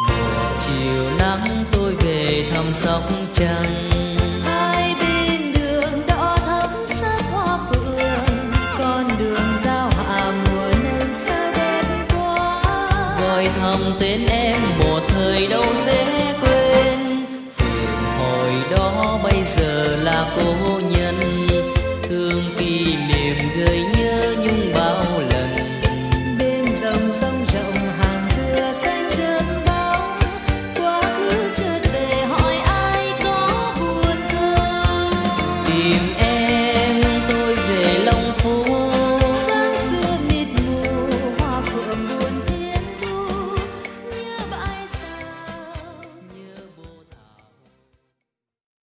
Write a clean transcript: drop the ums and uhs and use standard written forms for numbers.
Một chiều nắng tôi về thăm Sóc Trăng, hai bên đường đỏ thắm sắc hoa phượng, con đường giao hạ mùa này sao đẹp quá. gọi thầm tên em một thời đâu dễ quên. Phượng hồi đó bây giờ là cô nhân, thương kỷ niệm gợi nhớ nhung bao